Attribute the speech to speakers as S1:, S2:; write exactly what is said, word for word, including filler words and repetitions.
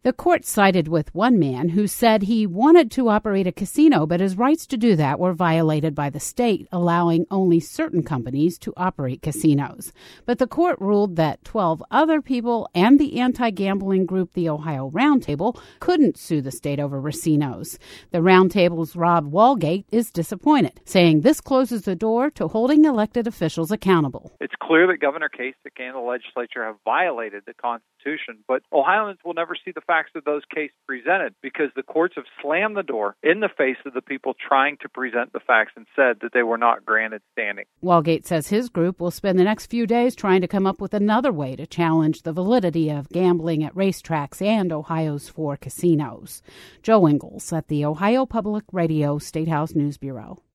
S1: The court sided with one man who said he wanted to operate a casino, but his rights to do that were violated by the state, allowing only certain companies to operate casinos. But the court ruled that twelve other people and the anti-gambling group, the Ohio Roundtable, couldn't sue the state over racinos. The Roundtable's Rob Walgate is disappointed, saying this closes the door to holding elected officials accountable.
S2: It's clear that Governor Kasich and the legislature have violated the Constitution, but Ohioans will never see the facts of those cases presented because the courts have slammed the door in the face of the people trying to present the facts and said that they were not granted standing.
S1: Walgate says his group will spend the next few days trying to come up with another way to challenge the validity of gambling at racetracks and Ohio's four casinos. Joe Ingles at the Ohio Public Radio State House News Bureau.